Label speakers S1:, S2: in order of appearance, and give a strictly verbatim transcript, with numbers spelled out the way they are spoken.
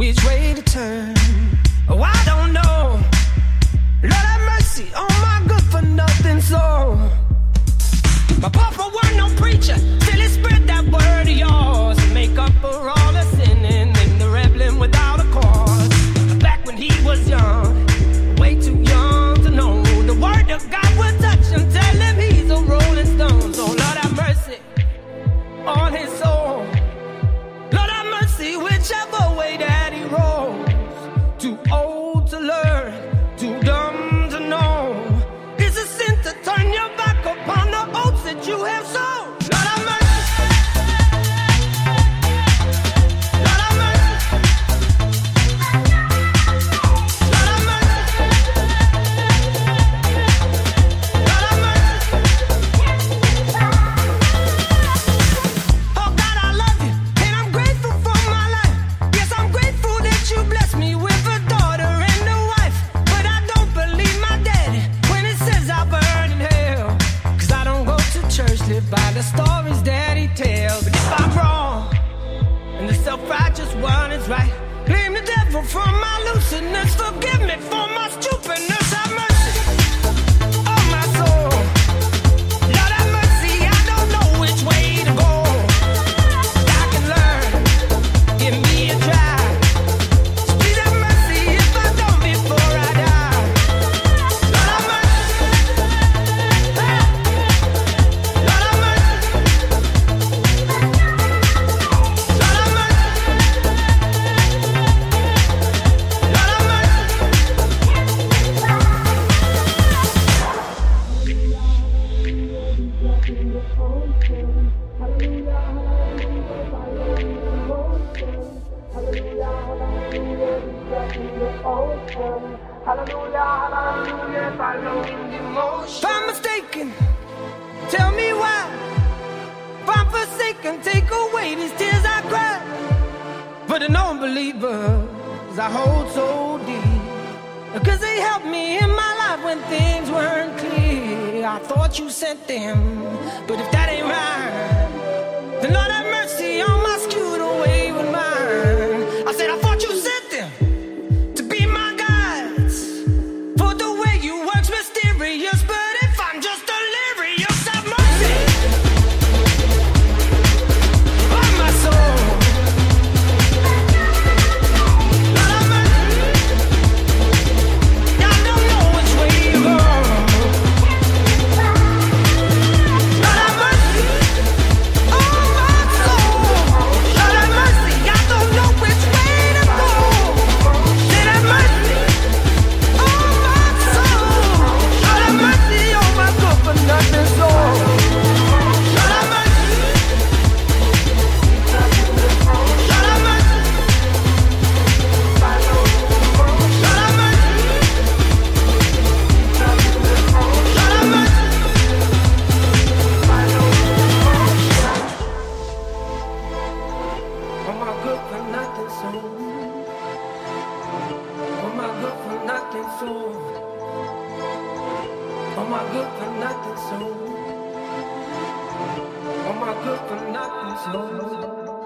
S1: which way to turn. Oh, I don't know. Lord have mercy on my good for nothing soul. My papa weren't no preacher, still he spread that word of yours and make up for all the sinning and the rebelling without a cause. Back when he was young, way too young to know the word of God would touch him, tell him he's a rolling stone. So Lord have mercy on his soul. Lord have mercy whichever way that he rolls. Too old to learn, too dumb to know. It's a sin to turn your back upon the oaths that you have sown. Lord have mercy. Lord have mercy. Lord have mercy. Lord have mercy. Oh God, I love you, and I'm grateful for my life. Yes, I'm grateful that you blessed me with a daughter and a wife. But I don't believe my daddy when he says I burn in hell. Cause I don't go to church, live by the stories that he tells. But if I'm wrong, and the self-righteous one is right, blame the devil for my looseness. Forgive me for my stupidness. Have mercy on my soul. Lord have mercy, I don't know which way to go. I can learn, give me a try. Please have mercy if I don't before I die. Lord have mercy. Lord have mercy. Lord have mercy. Lord have mercy. If I'm mistaken, tell me why. If I'm forsaken, take away these tears I cry. For the non-believers I hold so deep, cause they helped me in my life when things weren't clear. I thought you sent them, but if that ain't right, then Lord have mercy on my skewed away with mine. I said I thought you sent them to be my guides, for the way you work's mysterious. But if I'm just delirious, have mercy on my soul. Lord have mercy. I don't know which way to go. Lord have mercy on my soul. Lord have mercy. I don't know which way to go. Lord have mercy on my soul. Lord have mercy on my good for nothing soul. Lord have mercy. Lord have mercy. Lord have mercy. Lord have mercy. On my good for nothing soul. On my good for nothing soul. On my good for nothing soul. On my good for nothing soul.